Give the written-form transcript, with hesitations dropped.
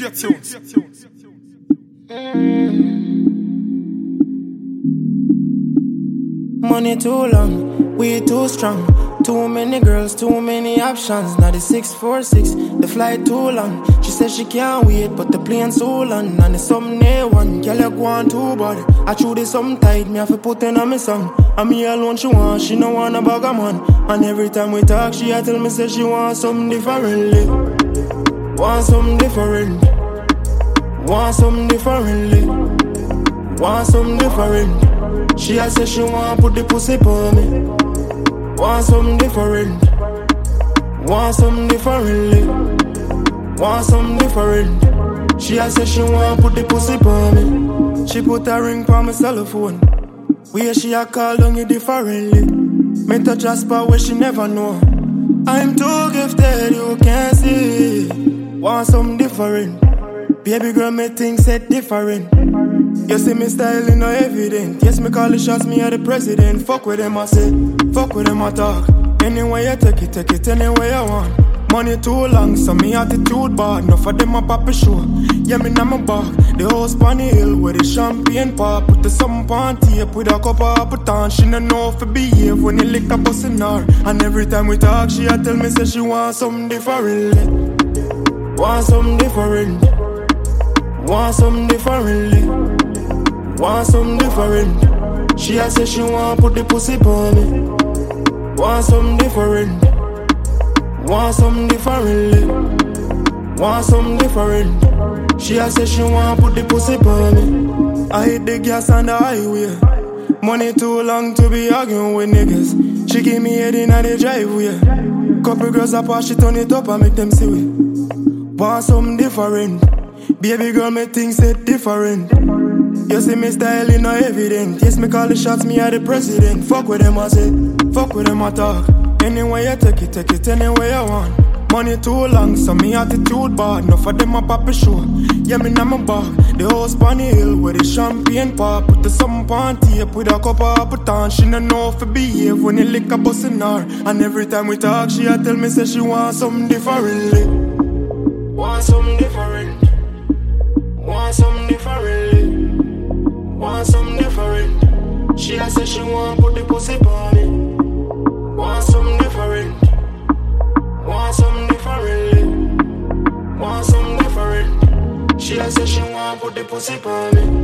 DJ Tunes. Money too long, we too strong. Too many girls, too many options. Now the 646, the flight too long. She says she can't wait, but the plane so long. And the some near one, girl you go on too bad. I chew this some tight, me have to put in on me song. And me alone she want, she no want a bag of man. And every time we talk, she a tell me say she want something differently. Want something different. Want something differently. Want something different. She a say she want put the pussy on me. Want something different. Want something differently. Want something different. She a say she want put the pussy on me. She put a ring on my cell phone. Where she a call on you differently. Me touch a spot where she never know. I'm too gifted, you can't see. Want something different. Baby girl, me think said different. You see me styling no evident. Yes, me call the shots, me are the president. Fuck with them, I say. Fuck with them, I talk. Anyway you take it anywhere you want. Money too long, so me attitude bad. Enough of them a pop a show. Yeah, me na my back. The house on the hill where the champagne pop. Put the something on tape with a cup of Appleton. She no know if it behave when the liquor bust in her. And every time we talk, she a tell me say she want something differently. Want something different. Want something differently. Want something different. She a say she want put the pussy on me. Want something different. Want something differently. Want something different. She a say she want put the pussy on me. I hit the gas on the highway. Money too long to be arguing with niggas. She give me head in the driveway. Couple girls I pass she turn it up and make them see it. Want something different. Baby girl me think it different. You see me styling no evident. Yes, me call the shots, me are the president. Fuck with them, I say. Fuck with them, I talk. Anyway you take it anywhere you want. Money too long, so me attitude bad. Enough of them a pop a show. Yeah, me na my back. The house on the hill where the champagne pop. Put the something on tape with a cup of Appleton. She no know if it behave when the liquor bust in her. And every time we talk, she a tell me say she want something differently. Want something different. Want something differently. Want something different. She a say she want put the pussy on me. Want something different. Want something differently. Want something different. She a say she want put the pussy on me.